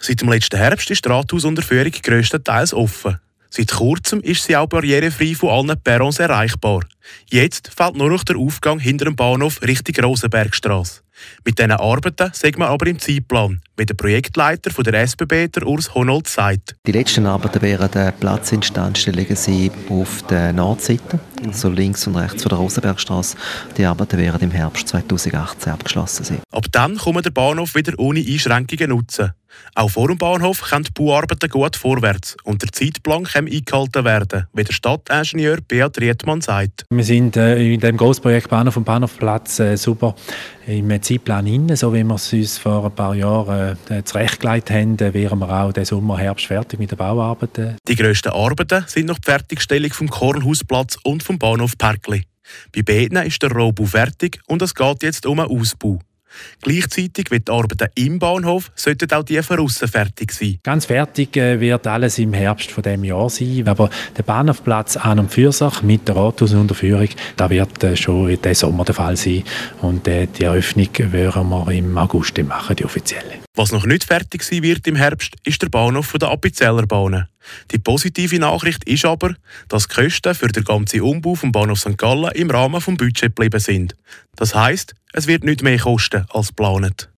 Seit dem letzten Herbst ist die Rathausunterführung grösstenteils offen. Seit kurzem ist sie auch barrierefrei von allen Perrons erreichbar. Jetzt fehlt nur noch der Aufgang hinter dem Bahnhof Richtung Rosenbergstrasse. Mit diesen Arbeiten sieht man aber im Zeitplan, wie der Projektleiter von der SBB, der Urs Honold, sagt. Die letzten Arbeiten werden Platzinstandstellungen sein auf der Nordseite, so links und rechts von der Rosenbergstrasse. Die Arbeiten werden im Herbst 2018 abgeschlossen sein. Ab dann kann man den Bahnhof wieder ohne Einschränkungen nutzen. Auch vor dem Bahnhof können die Bauarbeiten gut vorwärts und der Zeitplan kann eingehalten werden, wie der Stadtingenieur Beat Riedmann sagt. Wir sind in dem Grossprojekt Bahnhof und Bahnhofplatz super im Zeitplan inne, so wie wir es uns vor ein paar Jahren zurechtgelegt haben, wären wir auch diesen Sommer, Herbst fertig mit den Bauarbeiten. Die grössten Arbeiten sind noch die Fertigstellung vom Kornhausplatz und vom Bahnhof Perkli. Bei beiden ist der Rohbau fertig und es geht jetzt um einen Ausbau. Gleichzeitig wie die Arbeiten im Bahnhof sollten auch die von aussen fertig sein. Ganz fertig wird alles im Herbst von diesem Jahr sein. Aber der Bahnhofplatz an und für sich mit der Rathausunterführung, da wird schon in diesem Sommer der Fall sein. Und die Eröffnung werden wir im August machen, die offizielle. Was noch nicht fertig sein wird im Herbst, ist der Bahnhof der Appenzeller Bahnen. Die positive Nachricht ist aber, dass die Kosten für den ganzen Umbau vom Bahnhof St. Gallen im Rahmen des Budgets geblieben sind. Das heisst, es wird nicht mehr kosten als geplant.